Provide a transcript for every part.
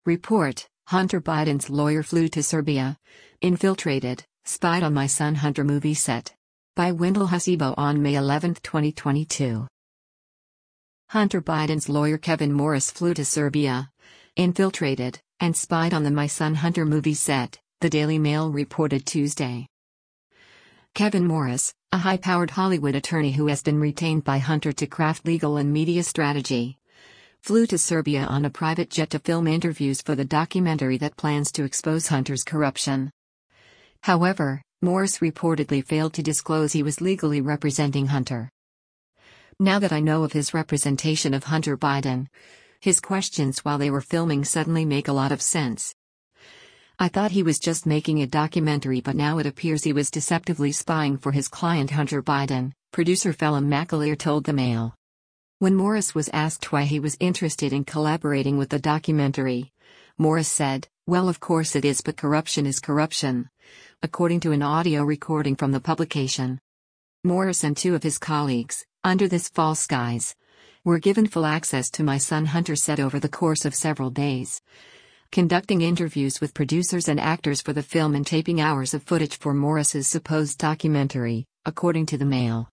Report: Hunter Biden's lawyer flew to Serbia. Infiltrated, spied on my son Hunter movie set. By Wendell Hasibo on May 11, 2022. Hunter Biden's lawyer Kevin Morris flew to Serbia. Infiltrated, and spied on the My Son Hunter movie set, the Daily Mail reported Tuesday. Kevin Morris, a high-powered Hollywood attorney who has been retained by Hunter to craft legal and media strategy, flew to Serbia on a private jet to film interviews for the documentary that plans to expose Hunter's corruption. However, Morris reportedly failed to disclose he was legally representing Hunter. Now that I know of his representation of Hunter Biden, his questions while they were filming suddenly make a lot of sense. I thought he was just making a documentary, but now it appears he was deceptively spying for his client Hunter Biden, producer Phelim McAleer told the Mail. When Morris was asked why he was interested in collaborating with the documentary, Morris said, "Well, of course it is, but corruption is corruption," according to an audio recording from the publication. Morris and two of his colleagues, under this false guise, were given full access to My Son Hunter set over the course of several days, conducting interviews with producers and actors for the film and taping hours of footage for Morris's supposed documentary, according to the Mail.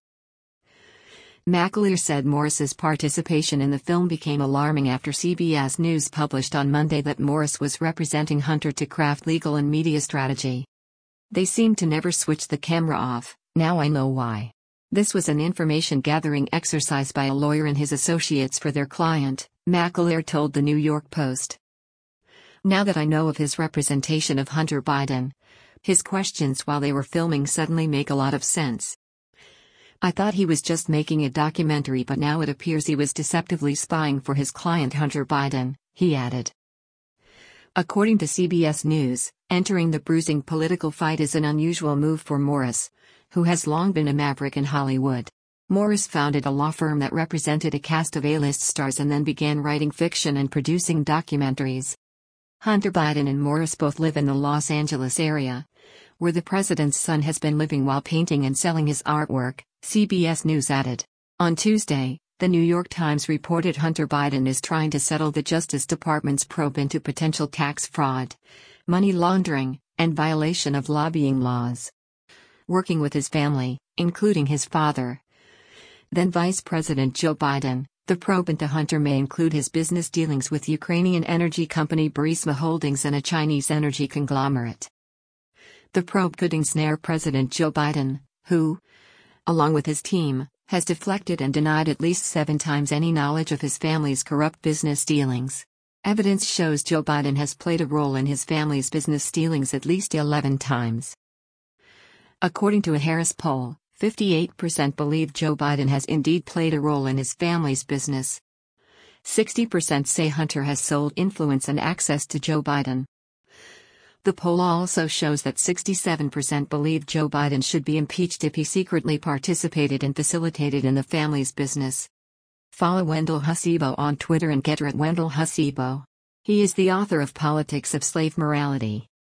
McAleer said Morris's participation in the film became alarming after CBS News published on Monday that Morris was representing Hunter to craft legal and media strategy. "They seemed to never switch the camera off, now I know why. This was an information-gathering exercise by a lawyer and his associates for their client," McAleer told the New York Post. Now that I know of his representation of Hunter Biden, his questions while they were filming suddenly make a lot of sense. I thought he was just making a documentary, but now it appears he was deceptively spying for his client Hunter Biden, he added. According to CBS News, entering the bruising political fight is an unusual move for Morris, who has long been a maverick in Hollywood. Morris founded a law firm that represented a cast of A-list stars and then began writing fiction and producing documentaries. Hunter Biden and Morris both live in the Los Angeles area, where the president's son has been living while painting and selling his artwork, CBS News added. On Tuesday, the New York Times reported Hunter Biden is trying to settle the Justice Department's probe into potential tax fraud, money laundering, and violation of lobbying laws. Working with his family, including his father, then Vice President Joe Biden, the probe into Hunter may include his business dealings with Ukrainian energy company Burisma Holdings and a Chinese energy conglomerate. The probe could ensnare President Joe Biden, who, along with his team, has deflected and denied at least 7 times any knowledge of his family's corrupt business dealings. Evidence shows Joe Biden has played a role in his family's business dealings at least 11 times. According to a Harris poll, 58% believe Joe Biden has indeed played a role in his family's business. 60% say Hunter has sold influence and access to Joe Biden. The poll also shows that 67% believe Joe Biden should be impeached if he secretly participated and facilitated in the family's business. Follow Wendell Hasibo on Twitter and get her at Wendell Hasibo. He is the author of Politics of Slave Morality.